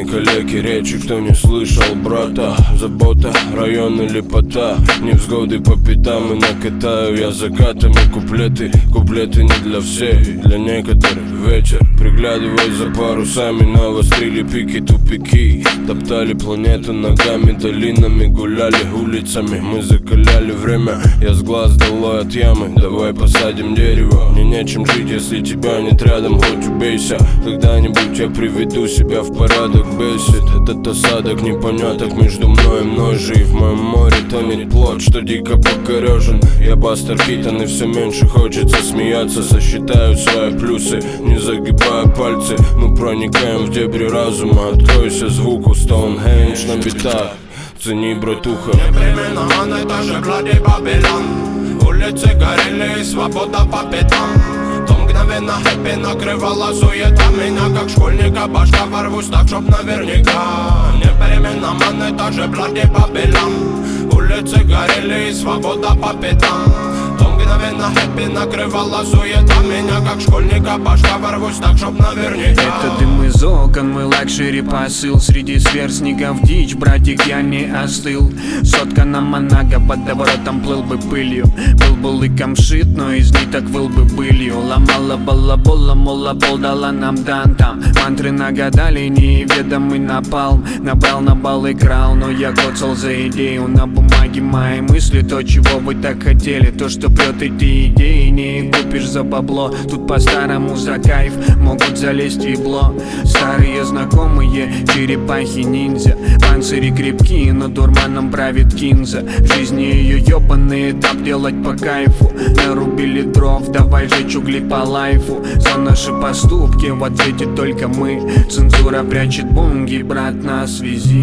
калеки, речи, кто не слышал брата. Забота, район или пота, невзгоды по пятам и накатаю я закатами куплеты. Куплеты не для всех, для некоторых вечер. Приглядываясь за парусами, навострили пики, тупики. Топтали планету ногами, долинами гуляли улицами. Мы закаляли время, я с глаз долой от ямы. Давай посадим дерево, мне нечем жить, если тебя нет рядом. Хоть убейся, когда-нибудь я приведу себя в порядок. Бесит этот осадок непоняток между мной и мной же. И в моем море тонет плод, что дико покорежен. Я Бастер Китон, и все меньше хочется смеяться. Сосчитаю свои плюсы, не загибая пальцы. Мы проникаем в дебри разума. Откройся звуку Стоунхендж на битах. Цени, братуха. Непременно на этаже Блади Бабилон. Улицы горели и свобода по пятам. То мгновенно хэппи накрывала суета меня, как школьника башка ворвусь так, чтоб наверняка. Непременно на этаже Блади Бабилон. Улицы горели и свобода по пятам. То мгновенно хэппи накрывала суета меня, как школьника башка ворвусь так, чтоб наверняка. Это дым из окон, мой лакшери посыл. Среди сверстников дичь, братик, я не остыл. Сотка на Монако, под доворотом плыл бы пылью. Был бы лыком шит, но из ниток выл бы былью. Ломала балабола, мола пол дала нам дантам. Мантры нагадали, неведомый напалм. Набрал на бал и крал, но я коцал за идею. На бумаге мои мысли, то, чего вы так хотели. То, что прет эти идеи, не купишь за бабло. Тут по-старому за кайф могут залезть в ебло. Старые знакомые, черепахи-ниндзя. Панцири крепкие, но дурманом правит кинза. В жизни ее ебаный этап делать по кайфу. Нарубили дров, давай жечь угли по лайфу. За наши поступки в ответе только мы. Цензура прячет бомги, брат, на связи.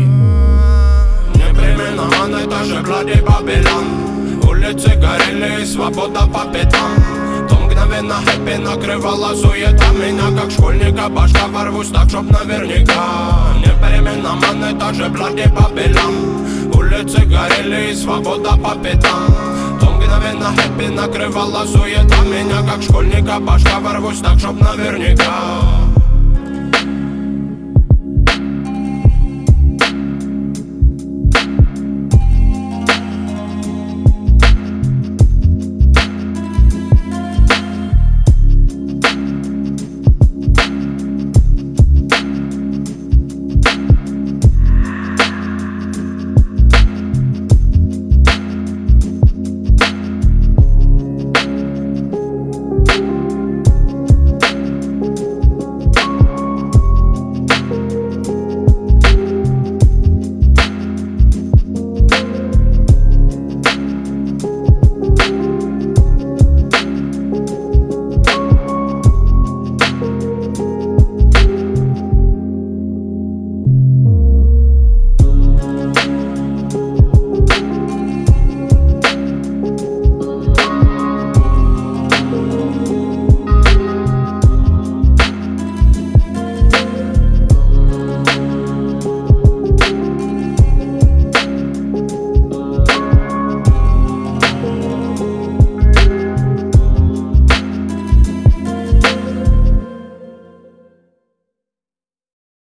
Непременно на этаже Блади Бабилон. Улицы горели и свобода по пятам. То мгновенно хэппи накрывала суета меня, как школьника башка ворвусь так, чтоб наверняка. Непременно на этаже Блади Бабилон. Улицы горели и свобода по пятам. То мгновенно хэппи накрывала суета меня, как школьника башка ворвусь так, чтоб наверняка.